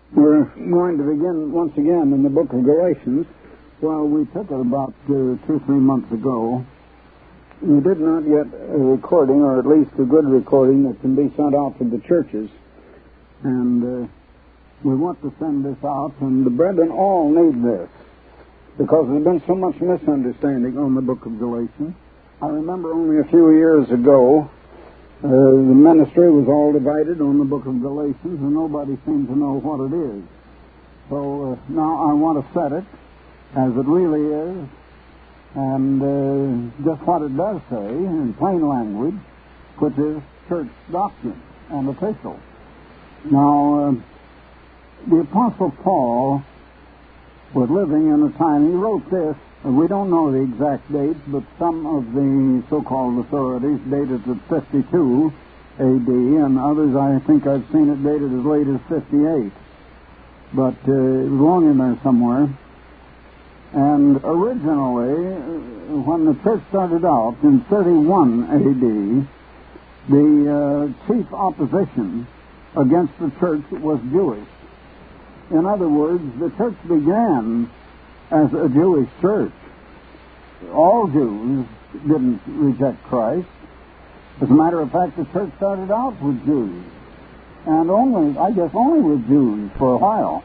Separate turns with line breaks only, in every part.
We're going to begin once again in the book of Galatians. Well, we took it about 2-3 months ago. We did not get a recording, or at least a good recording that can be sent out to the churches. And we want to send this out, and the brethren all need this, because there's been so much misunderstanding on the book of Galatians. I remember only a few years ago, the ministry was all divided on the book of Galatians, and nobody seemed to know what it is. So now I want to set it as it really is, and just what it does say in plain language, which is church doctrine and official. Now, the Apostle Paul was living in a time, he wrote this, we don't know the exact dates, but some of the so-called authorities dated it 52 A.D., and others I think I've seen it dated as late as 58. But it was long in there somewhere. And originally, when the church started out in 31 A.D., the chief opposition against the church was Jewish. In other words, the church began as a Jewish church. All Jews didn't reject Christ. As a matter of fact, the church started out with Jews, and only with Jews for a while.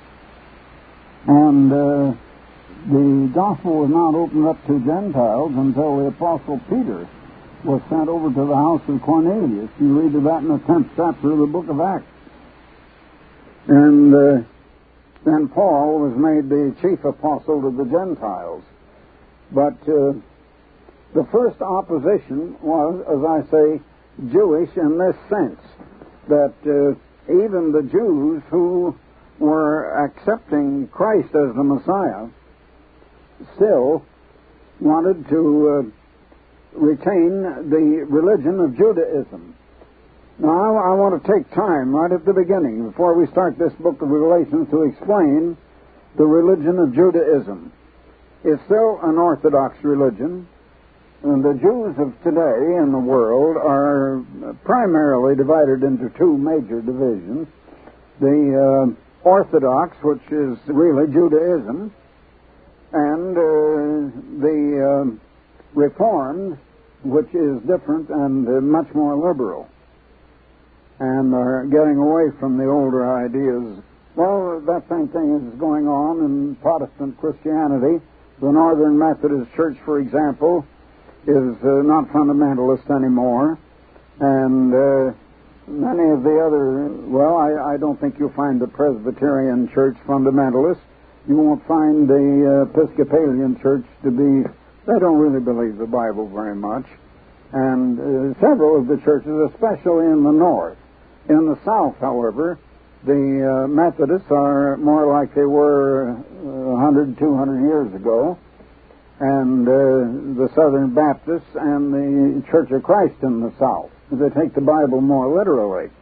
And the gospel was not opened up to Gentiles until the Apostle Peter was sent over to the house of Cornelius. You read of that in the 10th chapter of the book of Acts. And then Paul was made the chief apostle to the Gentiles. But the first opposition was, as I say, Jewish in this sense, that even the Jews who were accepting Christ as the Messiah still wanted to retain the religion of Judaism. Now, I want to take time right at the beginning, before we start this book of Galatians, to explain the religion of Judaism. It's still an Orthodox religion, and the Jews of today in the world are primarily divided into two major divisions. The Orthodox, which is really Judaism, and the Reformed, which is different and much more liberal, and are getting away from the older ideas. Well, that same thing is going on in Protestant Christianity. The Northern Methodist Church, for example, is not fundamentalist anymore, and many of the other, well, I don't think you'll find the Presbyterian Church fundamentalist. You won't find the Episcopalian Church to be, they don't really believe the Bible very much, and several of the churches, especially in the North. In the South, however, the Methodists are more like they were 100, 200 years ago, and the Southern Baptists and the Church of Christ in the South. They take the Bible more literally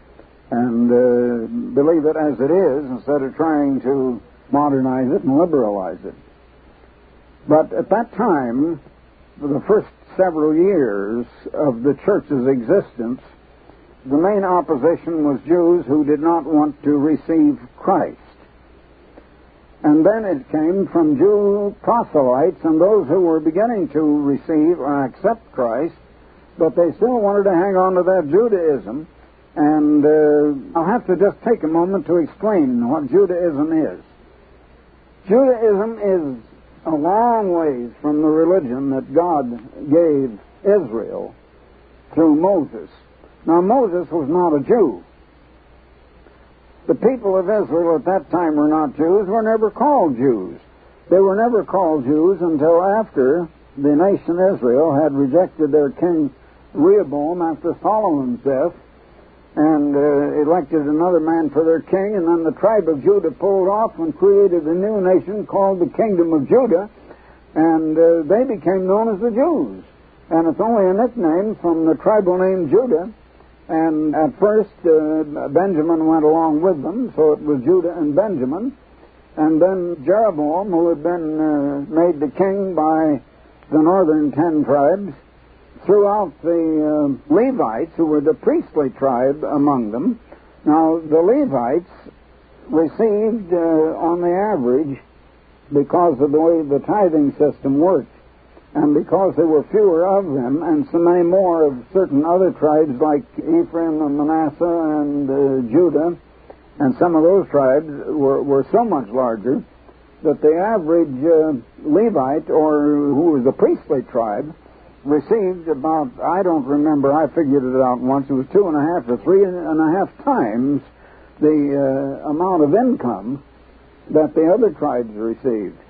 and believe it as it is instead of trying to modernize it and liberalize it. But at that time, for the first several years of the church's existence, the main opposition was Jews who did not want to receive Christ. And then it came from Jew proselytes and those who were beginning to receive or accept Christ, but they still wanted to hang on to their Judaism. And I'll have to just take a moment to explain what Judaism is. Judaism is a long ways from the religion that God gave Israel through Moses. Now, Moses was not a Jew. The people of Israel at that time were not Jews, were never called Jews. They were never called Jews until after the nation Israel had rejected their king Rehoboam after Solomon's death and elected another man for their king, and then the tribe of Judah pulled off and created a new nation called the Kingdom of Judah, and they became known as the Jews. And it's only a nickname from the tribal name Judah. And at first, Benjamin went along with them, so it was Judah and Benjamin. And then Jeroboam, who had been made the king by the northern 10 tribes, threw out the Levites, who were the priestly tribe among them. Now, the Levites received, on the average, because of the way the tithing system worked, and because there were fewer of them, and so many more of certain other tribes like Ephraim and Manasseh and Judah, and some of those tribes were so much larger that the average Levite, or who was a priestly tribe, received about, I don't remember, I figured it out once, it was 2.5 or 3.5 times the amount of income that the other tribes received.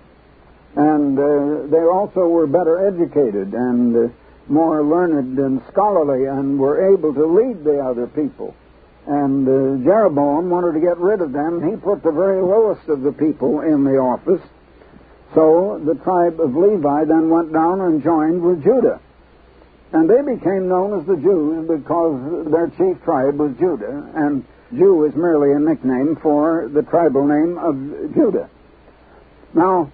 And they also were better educated and more learned and scholarly and were able to lead the other people. And Jeroboam wanted to get rid of them. He put the very lowest of the people in the office. So the tribe of Levi then went down and joined with Judah. And they became known as the Jews because their chief tribe was Judah. And Jew is merely a nickname for the tribal name of Judah. Now,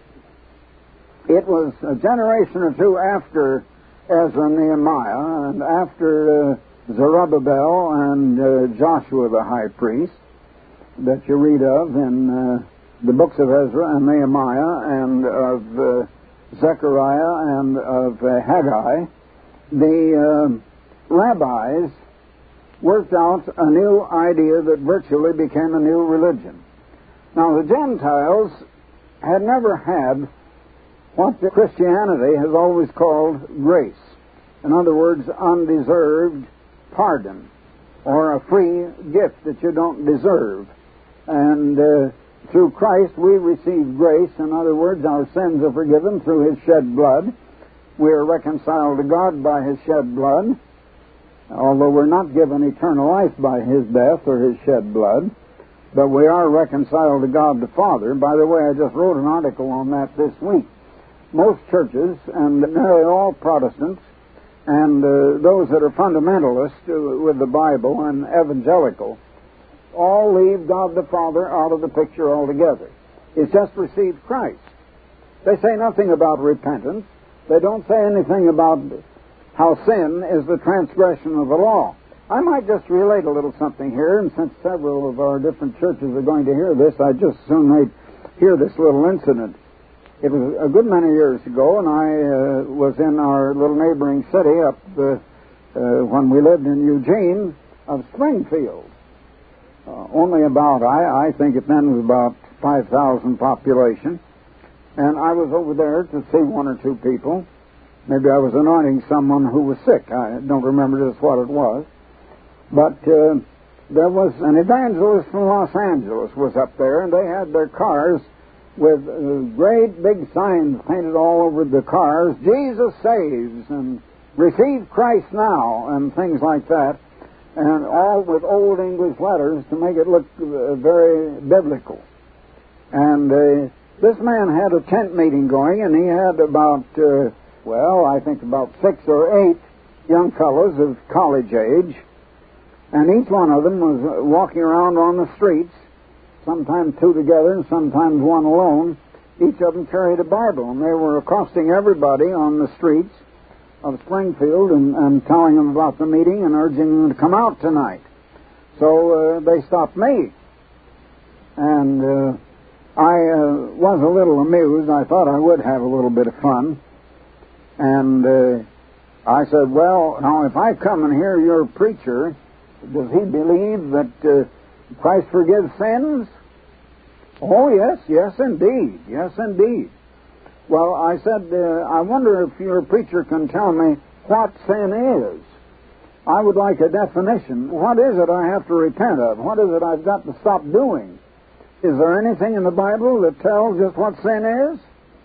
it was a generation or two after Ezra and Nehemiah and after Zerubbabel and Joshua the high priest that you read of in the books of Ezra and Nehemiah and of Zechariah and of Haggai. The rabbis worked out a new idea that virtually became a new religion. Now, the Gentiles had never had what Christianity has always called grace. In other words, undeserved pardon, or a free gift that you don't deserve. And through Christ we receive grace. In other words, our sins are forgiven through His shed blood. We are reconciled to God by His shed blood, although we're not given eternal life by His death or His shed blood. But we are reconciled to God the Father. By the way, I just wrote an article on that this week. Most churches, and nearly all Protestants, and those that are fundamentalists with the Bible and evangelical, all leave God the Father out of the picture altogether. It's just received Christ. They say nothing about repentance. They don't say anything about how sin is the transgression of the law. I might just relate a little something here, and since several of our different churches are going to hear this, I'd just soon they'd hear this little incident. It was a good many years ago, and I was in our little neighboring city up when we lived in Eugene of Springfield. Only about, I think it then was about 5,000 population. And I was over there to see one or two people. Maybe I was anointing someone who was sick. I don't remember just what it was. But there was an evangelist from Los Angeles was up there, and they had their cars with great big signs painted all over the cars, Jesus saves, and receive Christ now, and things like that, and all with old English letters to make it look very biblical. And this man had a tent meeting going, and he had about, I think about 6 or 8 young fellows of college age, and each one of them was walking around on the streets, sometimes 2 together and sometimes one alone. Each of them carried a Bible, and they were accosting everybody on the streets of Springfield and telling them about the meeting and urging them to come out tonight. So they stopped me. And I was a little amused. I thought I would have a little bit of fun. And I said, well, now if I come and hear your preacher, does he believe that Christ forgives sins? Oh, yes, indeed. Yes, indeed. Well, I said, I wonder if your preacher can tell me what sin is. I would like a definition. What is it I have to repent of? What is it I've got to stop doing? Is there anything in the Bible that tells just what sin is?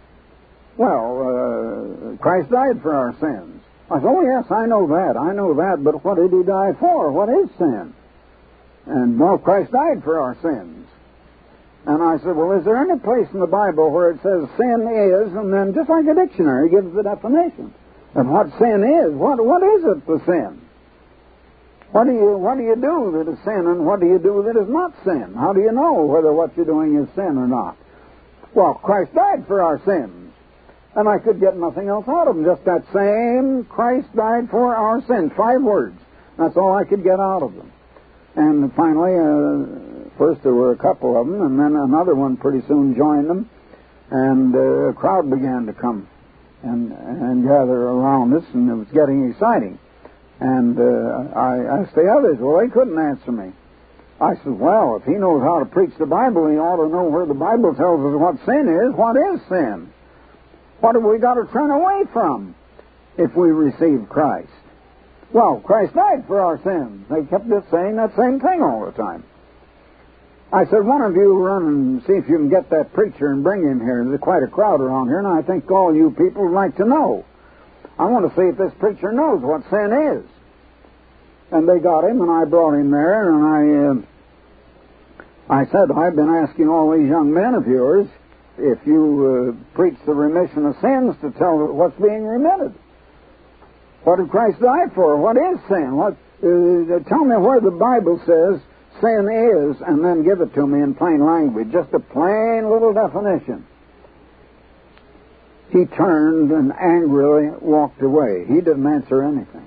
Well, Christ died for our sins. I said, oh, yes, I know that, but what did He die for? What is sin? And, well, Christ died for our sins. And I said, well, is there any place in the Bible where it says sin is, and then just like a dictionary gives the definition of what sin is? What is it, the sin? What do you do that is sin, and what do you do that is not sin? How do you know whether what you're doing is sin or not? Well, Christ died for our sins. And I could get nothing else out of them, just that same Christ died for our sins. 5 words. That's all I could get out of them. And finally, First there were a couple of them, and then another one pretty soon joined them, and a crowd began to come and gather around us, and it was getting exciting. And I asked the others. Well, they couldn't answer me. I said, well, if he knows how to preach the Bible, he ought to know where the Bible tells us what sin is. What is sin? What have we got to turn away from if we receive Christ? Well, Christ died for our sins. They kept just saying that same thing all the time. I said, one of you run and see if you can get that preacher and bring him here. There's quite a crowd around here, and I think all you people would like to know. I want to see if this preacher knows what sin is. And they got him, and I brought him there, and I said, I've been asking all these young men of yours, if you preach the remission of sins, to tell what's being remitted. What did Christ die for? What is sin? Tell me where the Bible says sin is, and then give it to me in plain language, just a plain little definition. He turned and angrily walked away. He didn't answer anything.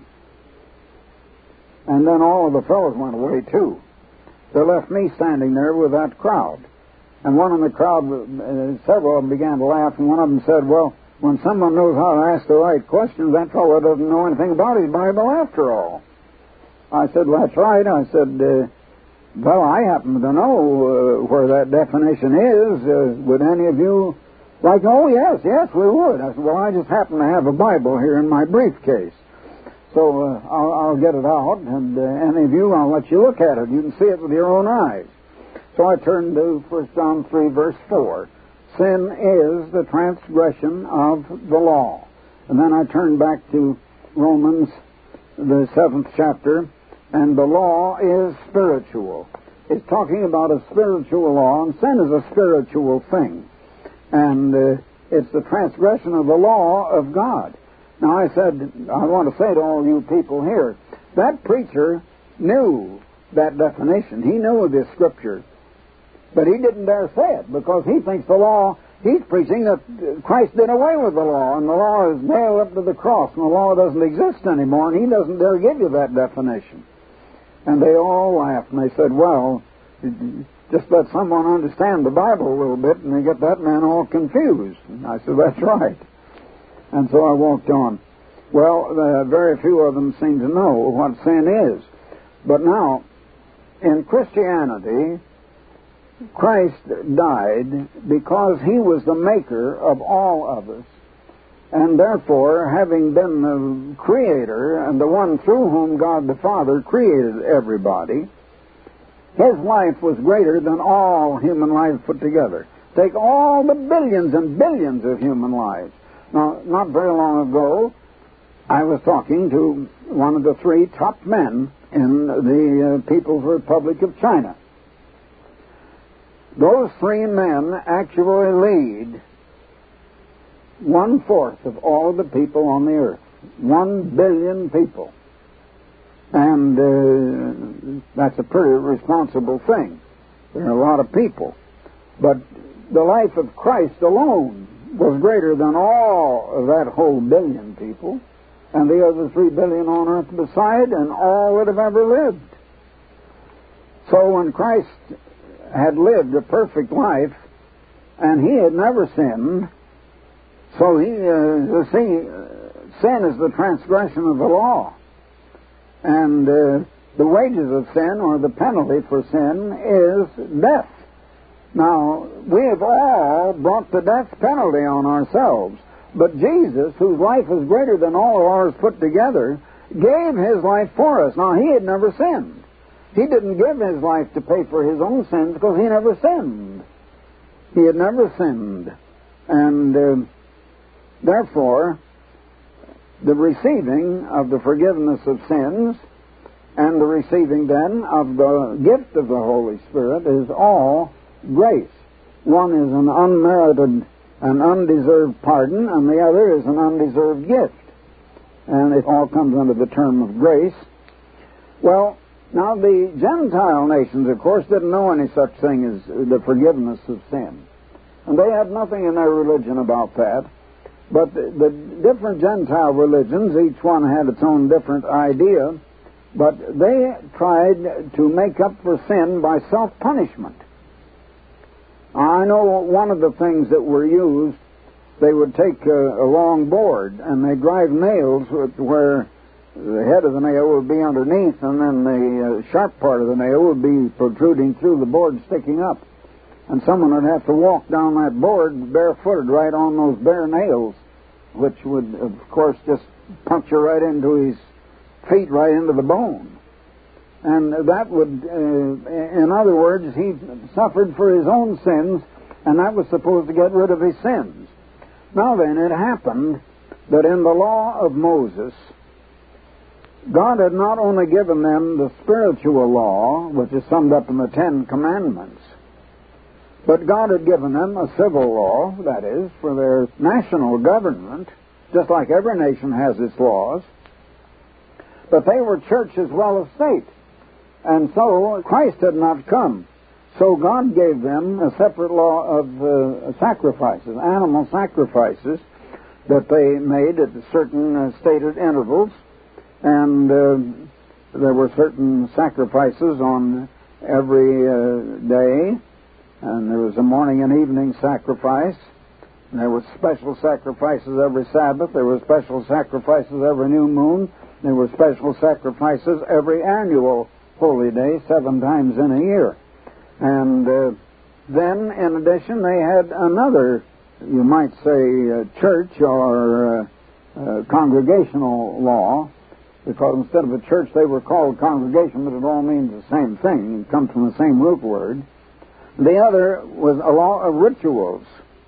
And then all of the fellows went away too. They left me standing there with that crowd. And one in the crowd, several of them began to laugh, and one of them said, well, when someone knows how to ask the right questions, that fellow doesn't know anything about his Bible after all. I said, well, that's right. I said, well, I happen to know where that definition is. Would any of you like, oh, yes, we would. I said, well, I just happen to have a Bible here in my briefcase. So I'll get it out, and any of you, I'll let you look at it. You can see it with your own eyes. So I turned to 1 John 3, verse 4. Sin is the transgression of the law. And then I turned back to Romans, the 7th chapter, and the law is spiritual. It's talking about a spiritual law, and sin is a spiritual thing. And it's the transgression of the law of God. Now, I want to say to all you people here, that preacher knew that definition. He knew this scripture. But he didn't dare say it, because he thinks the law, he's preaching that Christ did away with the law, and the law is nailed up to the cross, and the law doesn't exist anymore, and he doesn't dare give you that definition. And they all laughed, and they said, well, just let someone understand the Bible a little bit, and they get that man all confused. And I said, that's right. And so I walked on. Well, very few of them seem to know what sin is. But now, in Christianity, Christ died because he was the maker of all of us. And therefore, having been the creator and the one through whom God the Father created everybody, his life was greater than all human lives put together. Take all the billions and billions of human lives. Now, not very long ago, I was talking to one of the 3 top men in the People's Republic of China. Those 3 men actually lead 1/4 of all of the people on the earth. 1 billion people. And that's a pretty responsible thing. There are a lot of people. But the life of Christ alone was greater than all of that whole billion people, and the other 3 billion on earth beside, and all that have ever lived. So when Christ had lived a perfect life, and he had never sinned, so sin is the transgression of the law. And the wages of sin, or the penalty for sin, is death. Now, we have all brought the death penalty on ourselves. But Jesus, whose life is greater than all of ours put together, gave his life for us. Now, he had never sinned. He didn't give his life to pay for his own sins because he never sinned. He had never sinned. And therefore, the receiving of the forgiveness of sins and the receiving then of the gift of the Holy Spirit is all grace. One is an unmerited and undeserved pardon, and the other is an undeserved gift. And it all comes under the term of grace. Well, now the Gentile nations, of course, didn't know any such thing as the forgiveness of sin. And they had nothing in their religion about that. But the different Gentile religions, each one had its own different idea But they tried to make up for sin by self-punishment. I know one of the things that were used, they would take a long board and they drive nails where the head of the nail would be underneath, and then the sharp part of the nail would be protruding through the board, sticking up. And someone would have to walk down that board barefooted right on those bare nails, which would, of course, just puncture right into his feet, right into the bone. And that would, in other words, he suffered for his own sins, and that was supposed to get rid of his sins. Now then, it happened that in the law of Moses, God had not only given them the spiritual law, which is summed up in the Ten Commandments, but God had given them a civil law, that is, for their national government, just like every nation has its laws. But they were church as well as state. And so Christ had not come. So God gave them a separate law of sacrifices, animal sacrifices, that they made at certain stated intervals. And there were certain sacrifices on every day. And there was a morning and evening sacrifice. And there were special sacrifices every Sabbath. There were special sacrifices every new moon. There were special sacrifices every annual holy day, 7 times in a year. And then, in addition, they had another, you might say, church or congregational law, because instead of a church they were called congregation, but it all means the same thing. It comes from the same root word. The other was a law of rituals,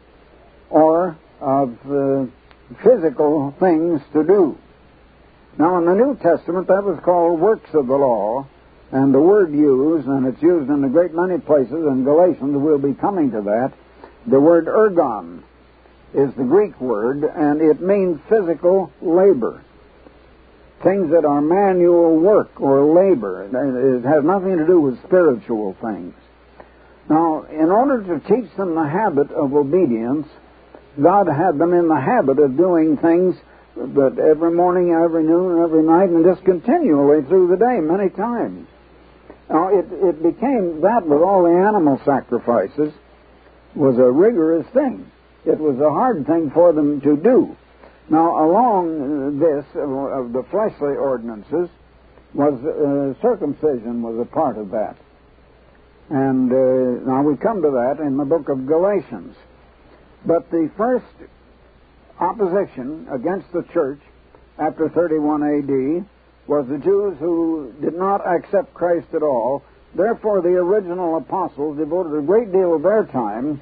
or of physical things to do. Now, in the New Testament, that was called works of the law, and the word used, and it's used in a great many places, in Galatians, we'll be coming to that, the word ergon is the Greek word, and it means physical labor. Things that are manual work or labor. It has nothing to do with spiritual things. Now, in order to teach them the habit of obedience, God had them in the habit of doing things that every morning, every noon, every night, and just continually through the day, many times. Now, it became that with all the animal sacrifices was a rigorous thing. It was a hard thing for them to do. Now, along this, of the fleshly ordinances, was circumcision was a part of that. And now we come to that in the book of Galatians. But the first opposition against the church after 31 A.D. was the Jews who did not accept Christ at all. Therefore, the original apostles devoted a great deal of their time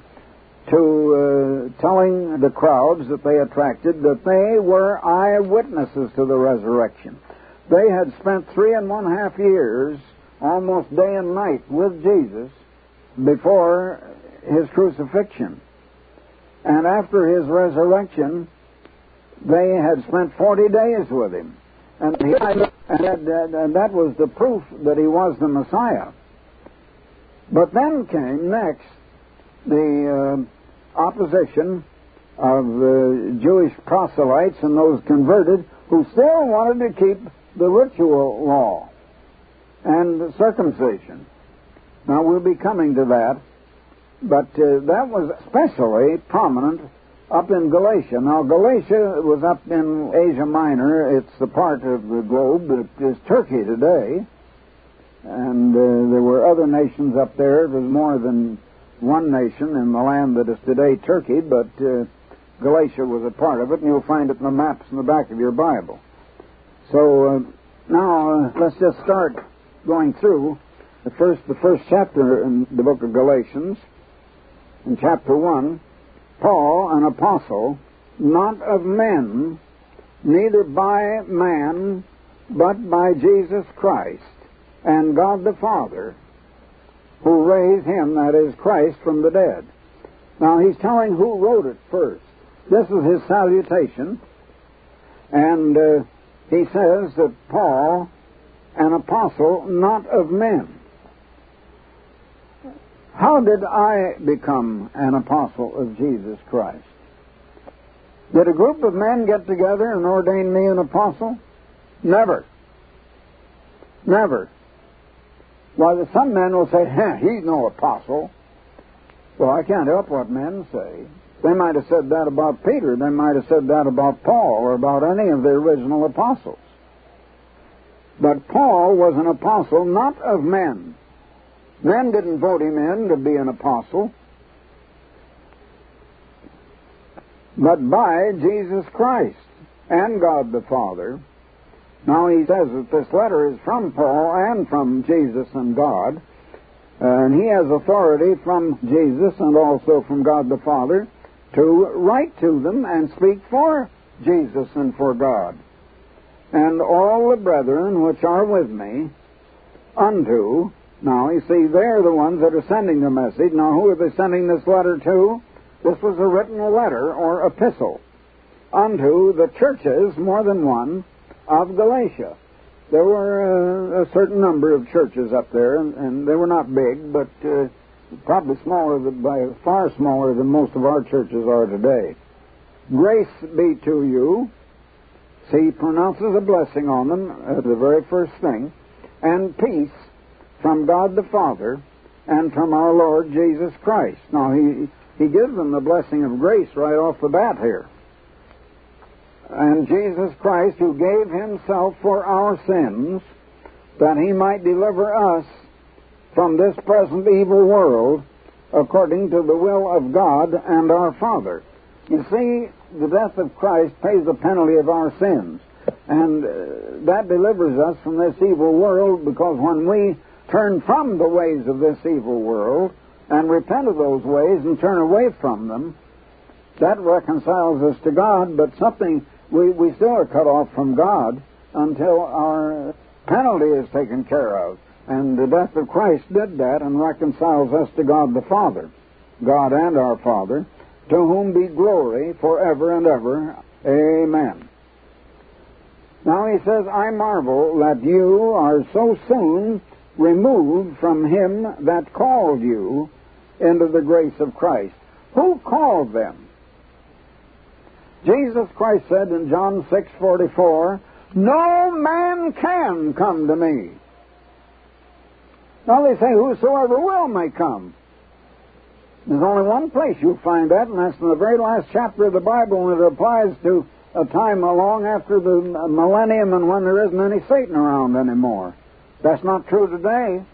to telling the crowds that they attracted that they were eyewitnesses to the resurrection. They had spent 3.5 years, almost day and night, with Jesus before his crucifixion. And after his resurrection, they had spent 40 days with him. And that was the proof that he was the Messiah. But then came next the opposition of Jewish proselytes and those converted who still wanted to keep the ritual law and circumcision. Now, we'll be coming to that, but that was especially prominent up in Galatia. Now, Galatia was up in Asia Minor. It's the part of the globe that is Turkey today, and there were other nations up there. There's more than one nation in the land that is today Turkey, but Galatia was a part of it, and you'll find it in the maps in the back of your Bible. So now let's just start going through the first chapter in the book of Galatians. In chapter 1, Paul, an apostle, not of men, neither by man, but by Jesus Christ, and God the Father, who raised him, that is, Christ, from the dead. Now, he's telling who wrote it first. This is his salutation, and he says that Paul, an apostle, not of men. How did I become an apostle of Jesus Christ? Did a group of men get together and ordain me an apostle? Never. Never. Why, some men will say, he's no apostle. Well, I can't help what men say. They might have said that about Peter. They might have said that about Paul or about any of the original apostles. But Paul was an apostle not of men. Men didn't vote him in to be an apostle, but by Jesus Christ and God the Father. Now he says that this letter is from Paul and from Jesus and God, and he has authority from Jesus and also from God the Father to write to them and speak for Jesus and for God. And all the brethren which are with me unto... Now, you see, they're the ones that are sending the message. Now, who are they sending this letter to? This was a written letter or epistle unto the churches, more than one, of Galatia. There were a certain number of churches up there, and they were not big, but probably by far smaller than most of our churches are today. Grace be to you. See, he pronounces a blessing on them as the very first thing, and peace from God the Father and from our Lord Jesus Christ. Now, he gives them the blessing of grace right off the bat here. And Jesus Christ, who gave himself for our sins, that he might deliver us from this present evil world, according to the will of God and our Father. You see, the death of Christ pays the penalty of our sins. And that delivers us from this evil world, because when we turn from the ways of this evil world and repent of those ways and turn away from them, that reconciles us to God, but we still are cut off from God until our penalty is taken care of. And the death of Christ did that and reconciles us to God the Father, God and our Father, to whom be glory forever and ever. Amen. Now he says, I marvel that you are so soon removed from him that called you into the grace of Christ. Who called them? Jesus Christ said in John 6:44, no man can come to me. Now they say, whosoever will may come. There's only one place you'll find that, and that's in the very last chapter of the Bible, and it applies to a time long after the millennium and when there isn't any Satan around anymore. That's not true today.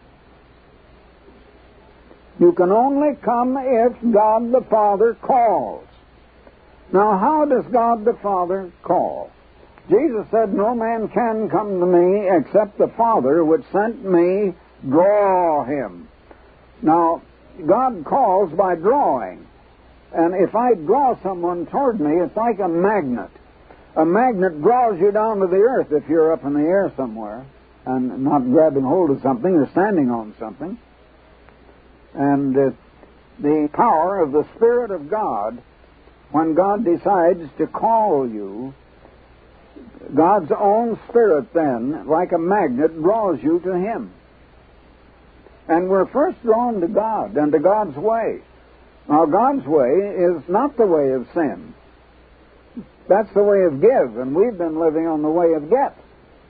You can only come if God the Father calls. Now, how does God the Father call? Jesus said, no man can come to me except the Father which sent me draw him. Now, God calls by drawing. And if I draw someone toward me, it's like a magnet. A magnet draws you down to the earth if you're up in the air somewhere and not grabbing hold of something or standing on something. And the power of the Spirit of God, when God decides to call you, God's own Spirit then, like a magnet, draws you to Him. And we're first drawn to God and to God's way. Now, God's way is not the way of sin. That's the way of give, and we've been living on the way of get.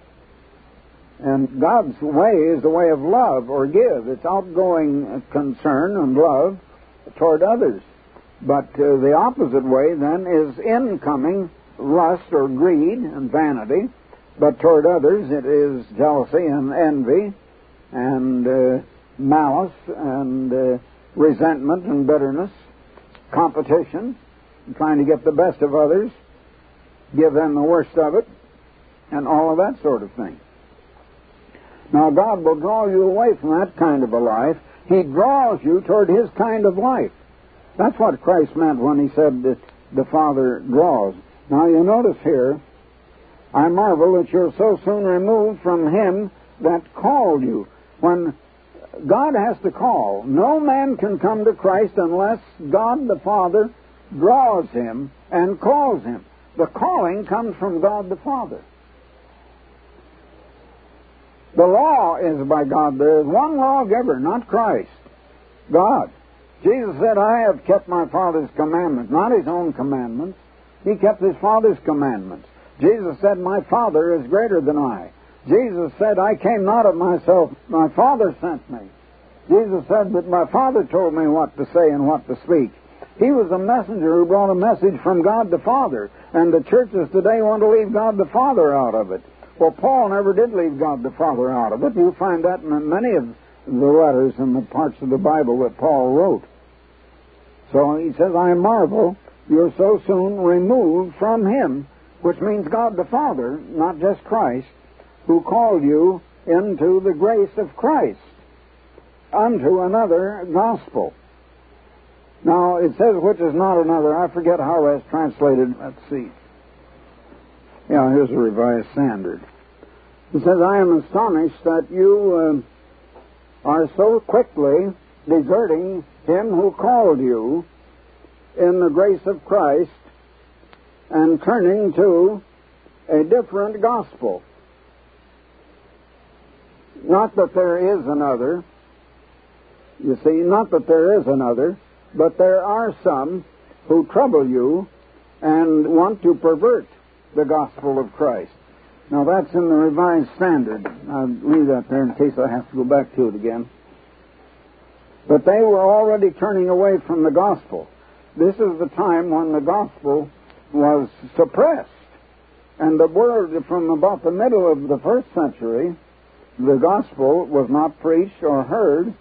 And God's way is the way of love or give. It's outgoing concern and love toward others. But the opposite way, then, is incoming lust or greed and vanity. But toward others, it is jealousy and envy and malice and resentment and bitterness, competition, and trying to get the best of others, give them the worst of it, and all of that sort of thing. Now, God will draw you away from that kind of a life. He draws you toward His kind of life. That's what Christ meant when He said that the Father draws. Now, you notice here, I marvel that you're so soon removed from Him that called you. When God has to call, no man can come to Christ unless God the Father draws him and calls him. The calling comes from God the Father. The law is by God. There is one lawgiver, not Christ. God. Jesus said, I have kept my Father's commandments, not His own commandments. He kept His Father's commandments. Jesus said, my Father is greater than I. Jesus said, I came not of myself, my Father sent me. Jesus said that my Father told me what to say and what to speak. He was a messenger who brought a message from God the Father, and the churches today want to leave God the Father out of it. Well, Paul never did leave God the Father out of it. You find that in many of the letters and the parts of the Bible that Paul wrote. So he says, I marvel you're so soon removed from Him, which means God the Father, not just Christ, who called you into the grace of Christ, unto another gospel. Now, it says, which is not another. I forget how that's translated. Let's see. Yeah, here's a Revised Standard. It says, I am astonished that you are so quickly deserting Him who called you in the grace of Christ and turning to a different gospel. Not that there is another, you see, not that there is another, but there are some who trouble you and want to pervert the gospel of Christ. Now that's in the Revised Standard. I'll leave that there in case I have to go back to it again. But they were already turning away from the gospel. This is the time when the gospel was suppressed. And the word from about the middle of the first century, the gospel was not preached or heard.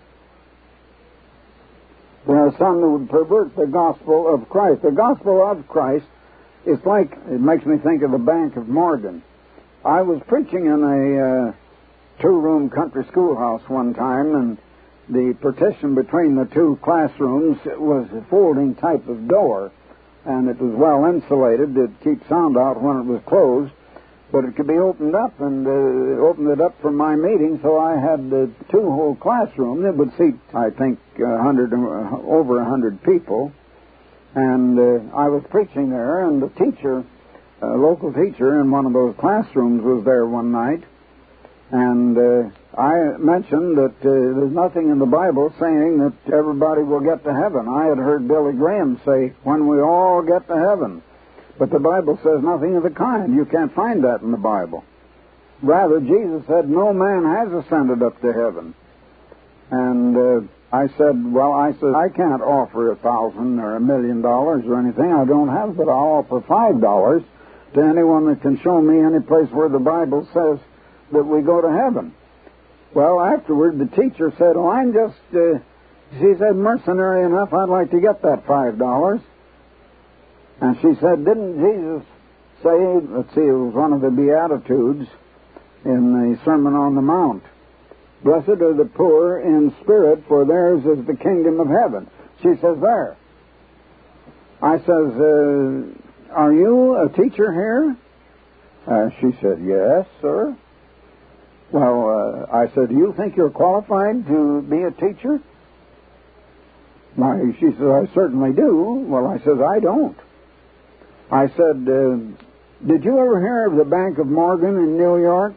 There are some who would pervert the gospel of Christ. The gospel of Christ is like, it makes me think of the Bank of Morgan. I was preaching in a two-room country schoolhouse one time, and the partition between the two classrooms was a folding type of door, and it was well insulated to keep sound out when it was closed, but it could be opened up, and opened it up for my meeting, so I had two whole classrooms. It would seat, I think, over 100 people, and I was preaching there, and the teacher, a local teacher in one of those classrooms, was there one night, and I mentioned that there's nothing in the Bible saying that everybody will get to heaven. I had heard Billy Graham say, when we all get to heaven. But the Bible says nothing of the kind. You can't find that in the Bible. Rather, Jesus said, no man has ascended up to heaven. And I said, I can't offer $1,000 or $1 million or anything. I don't have, but I'll offer $5 to anyone that can show me any place where the Bible says that we go to heaven. Well, afterward, the teacher said, oh, I'm just, she said, mercenary enough, I'd like to get that $5. And she said, didn't Jesus say, let's see, it was one of the Beatitudes in the Sermon on the Mount, blessed are the poor in spirit, for theirs is the kingdom of heaven. She says, there. I says, are you a teacher here? She said, yes, sir. Well, I said, do you think you're qualified to be a teacher? Why, she said, I certainly do. Well, I said, I don't. I said, did you ever hear of the Bank of Morgan in New York?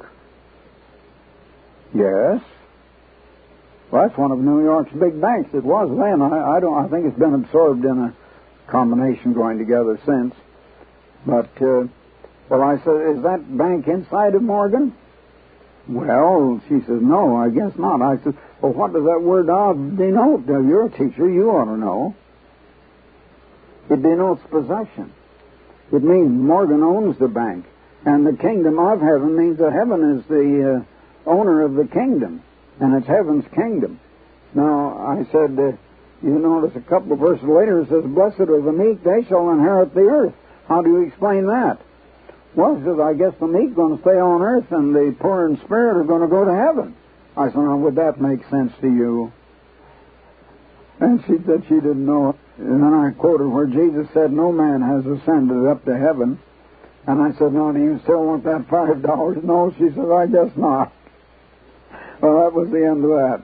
Yes. Well, that's one of New York's big banks. It was then. I think it's been absorbed in a combination going together since. But, well, I said, is that bank inside of Morgan? Well, she says, no, I guess not. I said, well, what does that word denote? You're a teacher, you ought to know. It denotes possession. It means Morgan owns the bank. And the kingdom of heaven means that heaven is the owner of the kingdom. And it's heaven's kingdom. Now, I said, you notice a couple of verses later it says, blessed are the meek, they shall inherit the earth. How do you explain that? Well, he says, I guess the meek are going to stay on earth and the poor in spirit are going to go to heaven. I said, now, would that make sense to you? And she said she didn't know it. And then I quoted where Jesus said, no man has ascended up to heaven. And I said, no, do you still want that $5? No, she said, I guess not. Well, that was the end of that.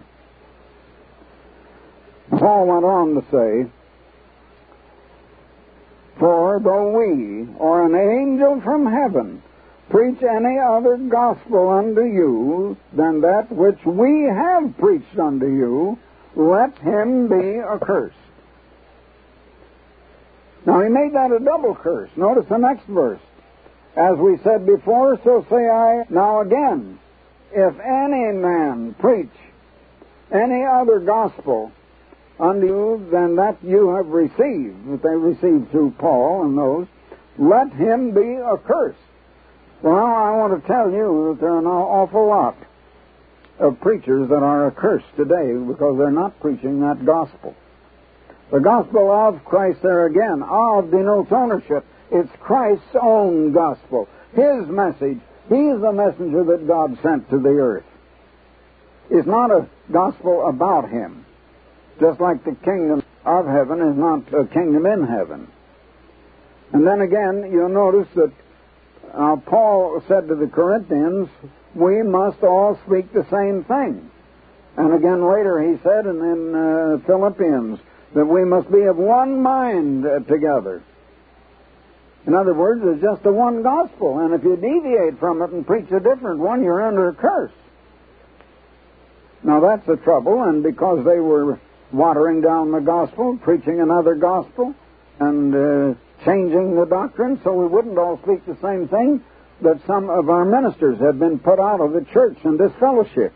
Paul went on to say, for though we, or an angel from heaven, preach any other gospel unto you than that which we have preached unto you, let him be accursed. Now he made that a double curse. Notice the next verse. As we said before, so say I now again. If any man preach any other gospel unto you than that you have received, that they received through Paul and those, let him be accursed. Well, I want to tell you that there are an awful lot of preachers that are accursed today because they're not preaching that gospel. The gospel of Christ, there again, of denotes ownership. It's Christ's own gospel, His message. He's the messenger that God sent to the earth. It's not a gospel about Him, just like the kingdom of heaven is not a kingdom in heaven. And then again, you'll notice that Paul said to the Corinthians, we must all speak the same thing. And again later he said in Philippians that we must be of one mind together. In other words, there's just the one gospel, and if you deviate from it and preach a different one, you're under a curse. Now that's the trouble, and because they were watering down the gospel, preaching another gospel, and changing the doctrine so we wouldn't all speak the same thing, that some of our ministers had been put out of the church and disfellowshipped.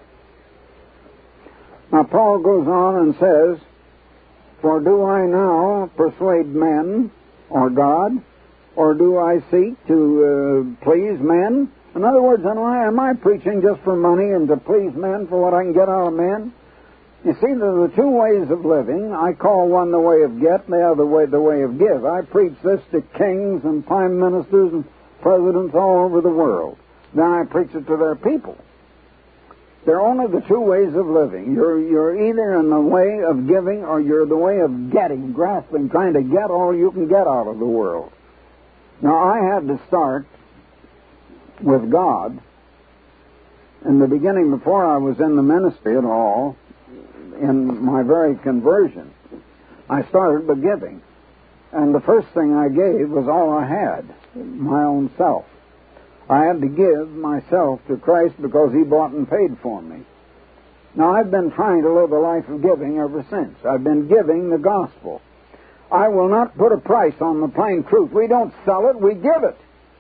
Now Paul goes on and says, for do I now persuade men or God, or do I seek to please men? In other words, am I preaching just for money and to please men for what I can get out of men? You see, there are the two ways of living. I call one the way of get, and the other way the way of give. I preach this to kings and prime ministers and presidents all over the world. Then I preach it to their people. There are only the two ways of living. You're either in the way of giving or you're the way of getting, grasping, trying to get all you can get out of the world. Now, I had to start with God in the beginning, before I was in the ministry at all, in my very conversion. I started by giving. And the first thing I gave was all I had, my own self. I had to give myself to Christ because He bought and paid for me. Now, I've been trying to live a life of giving ever since. I've been giving the gospel. I will not put a price on the plain truth. We don't sell it, we give it.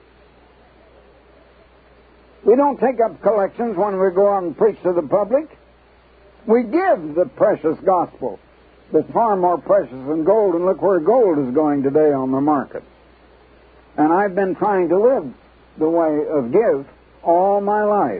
We don't take up collections when we go out and preach to the public. We give the precious gospel that's far more precious than gold, and look where gold is going today on the market. And I've been trying to live the way of give all my life.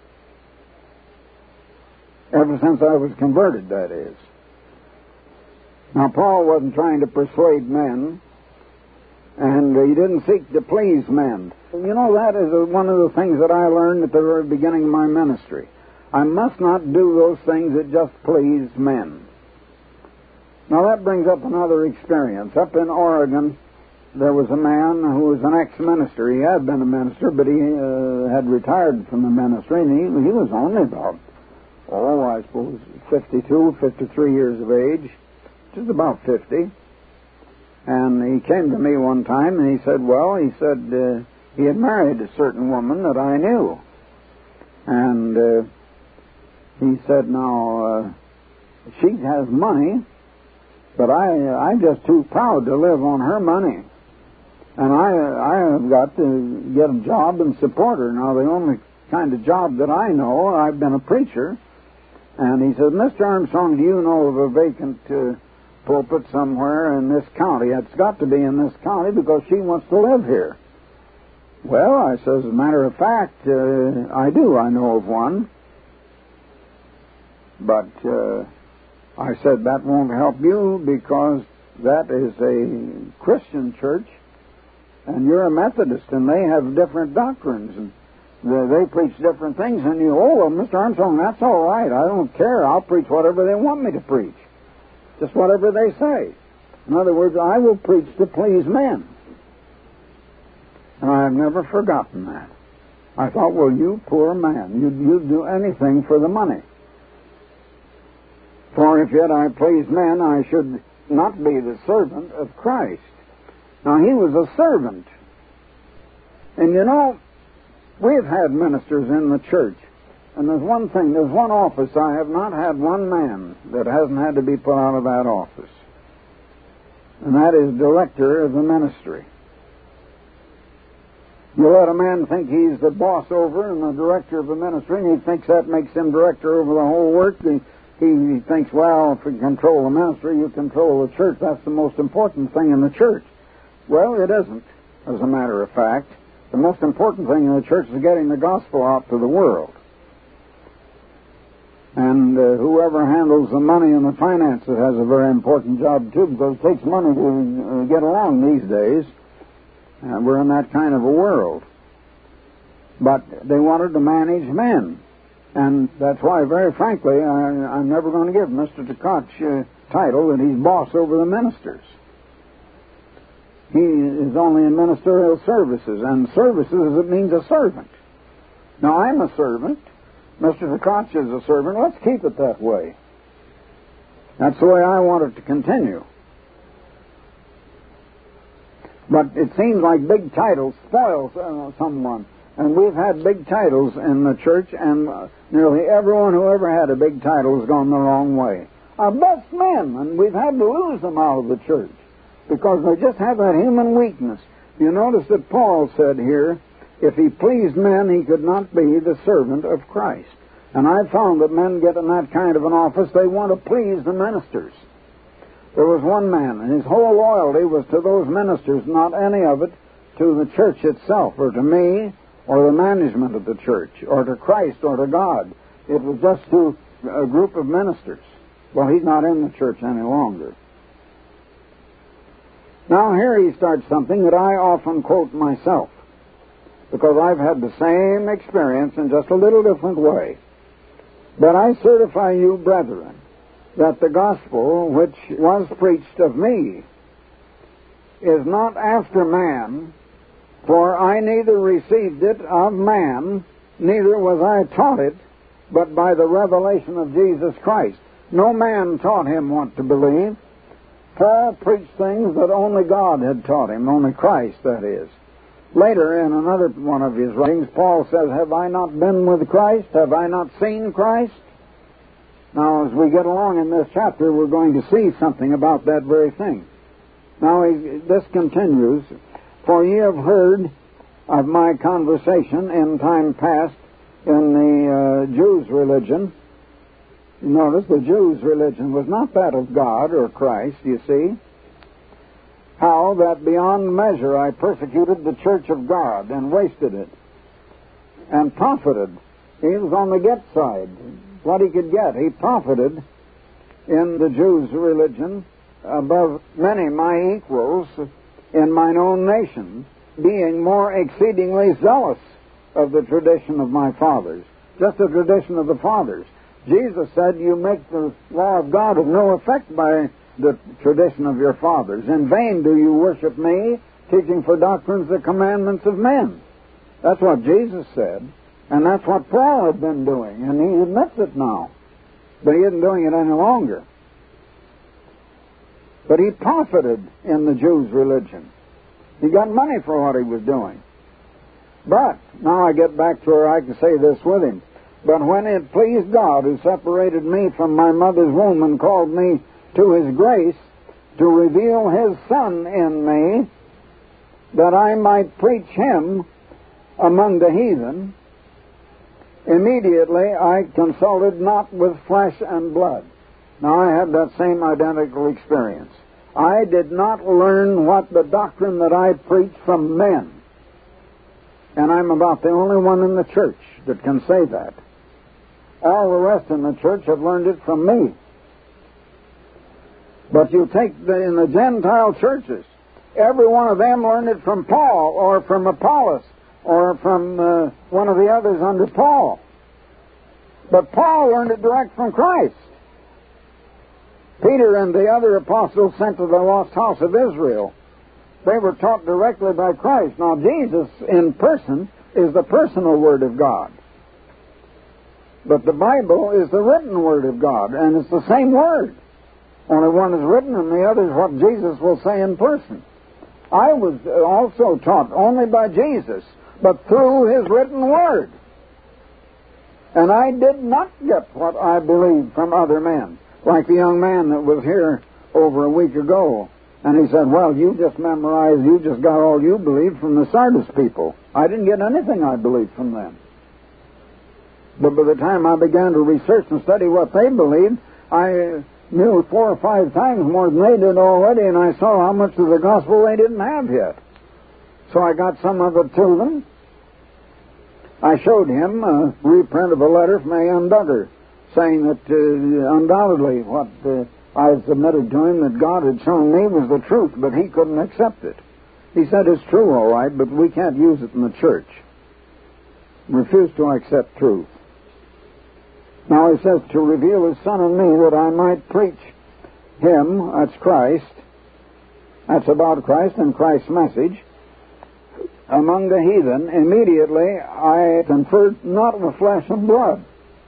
Ever since I was converted, that is. Now, Paul wasn't trying to persuade men, and he didn't seek to please men. You know, that is one of the things that I learned at the very beginning of my ministry. I must not do those things that just please men. Now, that brings up another experience. Up in Oregon, there was a man who was an ex-minister. He had been a minister, but he had retired from the ministry, and he was only about, I suppose, 52, 53 years of age, which is about 50. And he came to me one time, and he said, he had married a certain woman that I knew. And he said, now, she has money, but I'm just too proud to live on her money. And I have got to get a job and support her. Now, the only kind of job that I know, I've been a preacher. And he said, Mr. Armstrong, do you know of a vacant pulpit somewhere in this county? It's got to be in this county because she wants to live here. Well, I says, as a matter of fact, I do. I know of one. But I said, that won't help you because that is a Christian church, and you're a Methodist, and they have different doctrines, and they preach different things, and you, well, Mr. Armstrong, that's all right. I don't care. I'll preach whatever they want me to preach, just whatever they say. In other words, I will preach to please men. And I have never forgotten that. I thought, well, you poor man, you'd do anything for the money. For if yet I please men, I should not be the servant of Christ. Now, he was a servant. And you know, we've had ministers in the church. And there's one office I have not had one man that hasn't had to be put out of that office. And that is director of the ministry. You let a man think he's the boss over and the director of the ministry, and he thinks that makes him director over the whole work. He thinks, well, if you control the ministry, you control the church. That's the most important thing in the church. Well, it isn't, as a matter of fact. The most important thing in the church is getting the gospel out to the world. And whoever handles the money and the finances has a very important job, too, because it takes money to get along these days. We're in that kind of a world. But they wanted to manage men. And that's why, very frankly, I'm never going to give Mr. Tkach a title that he's boss over the ministers. He is only in ministerial services, and services, it means a servant. Now, I'm a servant. Mr. Tkach is a servant. Let's keep it that way. That's the way I want it to continue. But it seems like big titles spoil someone. And we've had big titles in the church, and nearly everyone who ever had a big title has gone the wrong way. Our best men, and we've had to lose them out of the church because they just have that human weakness. You notice that Paul said here, if he pleased men, he could not be the servant of Christ. And I've found that men get in that kind of an office, they want to please the ministers. There was one man, and his whole loyalty was to those ministers, not any of it to the church itself, or to me, or the management of the church, or to Christ, or to God. It was just to a group of ministers. Well, he's not in the church any longer. Now here he starts something that I often quote myself, because I've had the same experience in just a little different way. But I certify you, brethren, that the gospel which was preached of me is not after man, for I neither received it of man, neither was I taught it, but by the revelation of Jesus Christ. No man taught him what to believe. Paul preached things that only God had taught him, only Christ, that is. Later, in another one of his writings, Paul says, have I not been with Christ? Have I not seen Christ? Now, as we get along in this chapter, we're going to see something about that very thing. Now, this continues, for ye have heard of my conversation in time past in the Jews' religion. You notice the Jews' religion was not that of God or Christ, you see. How that beyond measure I persecuted the church of God and wasted it and profited. He was on the get side. What he could get. He profited in the Jews' religion above many my equals in mine own nation, being more exceedingly zealous of the tradition of my fathers. Just the tradition of the fathers. Jesus said, you make the law of God of no effect by the tradition of your fathers. In vain do you worship me, teaching for doctrines the commandments of men. That's what Jesus said. And that's what Paul had been doing, and he admits it now. But he isn't doing it any longer. But he profited in the Jews' religion. He got money for what he was doing. But, now I get back to where I can say this with him. But when it pleased God, who separated me from my mother's womb and called me to his grace, to reveal his Son in me, that I might preach him among the heathen, immediately I consulted not with flesh and blood. Now I had that same identical experience. I did not learn what the doctrine that I preach from men. And I'm about the only one in the church that can say that. All the rest in the church have learned it from me. But you take in the Gentile churches, every one of them learned it from Paul or from Apollos or from one of the others under Paul. But Paul learned it direct from Christ. Peter and the other apostles sent to the lost house of Israel, they were taught directly by Christ. Now, Jesus in person is the personal Word of God. But the Bible is the written Word of God, and it's the same Word. Only one is written, and the other is what Jesus will say in person. I was also taught only by Jesus, but through His written Word. And I did not get what I believed from other men, like the young man that was here over a week ago And he said, well, you just memorized, you just got all you believed from the Sardis people. I didn't get anything I believed from them. But by the time I began to research and study what they believed, I knew 4 or 5 times more than they did already, and I saw how much of the gospel they didn't have yet. So I got some of it to them. I showed him a reprint of a letter from A.M. Duggar, saying that undoubtedly what I had submitted to him that God had shown me was the truth, but he couldn't accept it. He said, it's true, all right, but we can't use it in the church. Refused to accept truth. Now he says, to reveal his Son in me that I might preach him, that's Christ, that's about Christ and Christ's message, among the heathen. Immediately I conferred not with flesh and blood.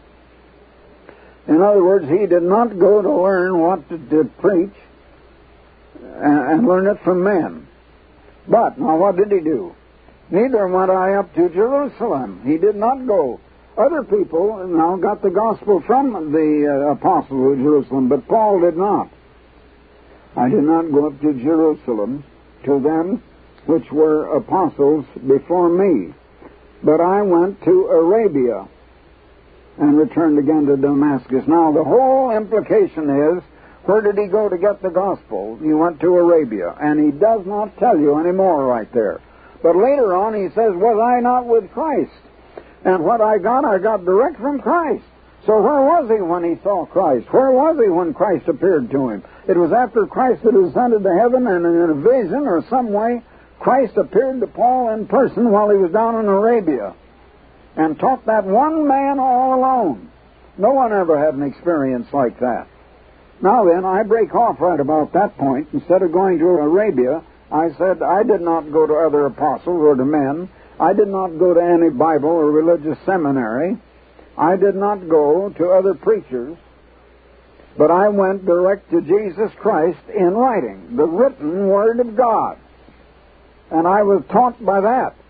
In other words, he did not go to learn what to preach and learn it from men. But, now what did he do? Neither went I up to Jerusalem. He did not go. Other people now got the gospel from the apostles of Jerusalem, but Paul did not. I did not go up to Jerusalem to them which were apostles before me, but I went to Arabia and returned again to Damascus. Now, the whole implication is, where did he go to get the gospel? He went to Arabia, and he does not tell you anymore right there. But later on he says, was I not with Christ? And what I got direct from Christ. So where was he when he saw Christ? Where was he when Christ appeared to him? It was after Christ had ascended to heaven, and in a vision or some way, Christ appeared to Paul in person while he was down in Arabia and taught that one man all alone. No one ever had an experience like that. Now then, I break off right about that point. Instead of going to Arabia, I said I did not go to other apostles or to men. I did not go to any Bible or religious seminary. I did not go to other preachers. But I went direct to Jesus Christ in writing, the written Word of God. And I was taught by that.